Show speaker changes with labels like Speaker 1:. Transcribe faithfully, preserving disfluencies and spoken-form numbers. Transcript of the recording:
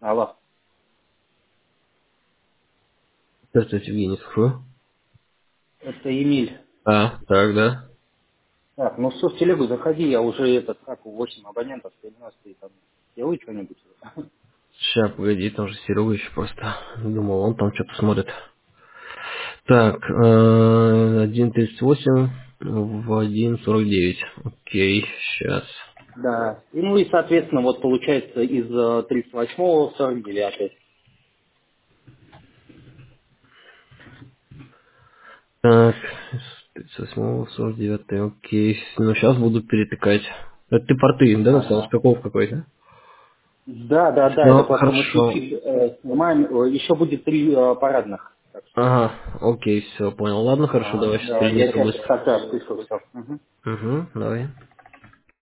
Speaker 1: Алло.
Speaker 2: Здравствуйте, Евгений, слушаю.
Speaker 1: Это Эмиль.
Speaker 2: А, так, да.
Speaker 1: Так, ну что, в телегу заходи, я уже этот, как у восемь абонентов, девяносто, там, делай что-нибудь.
Speaker 2: Сейчас, погоди, там же Серега еще просто. Думал, он там что-то смотрит. Так, э, один тридцать восемь в один сорок девять. Окей, сейчас.
Speaker 1: Да. И, ну и, соответственно, вот получается из э, тридцать восьмого в сорок девятый.
Speaker 2: Так, с тридцать восьмого в сорок девятый, окей. Ну, сейчас буду перетыкать. Это ты порты, да, написал?
Speaker 1: Ага.
Speaker 2: Шкаков какой-то?
Speaker 1: Да, да, да, это
Speaker 2: Ну,
Speaker 1: просто мы
Speaker 2: хорошо.
Speaker 1: случили, э, снимаем, э, еще будет три э, парадных. Так что,
Speaker 2: Ага, окей, все, понял. Ладно, хорошо,
Speaker 1: ага,
Speaker 2: давай сейчас
Speaker 1: да, я
Speaker 2: перенесу
Speaker 1: сейчас
Speaker 2: быстро.
Speaker 1: тогда спишу все.
Speaker 2: Угу, давай.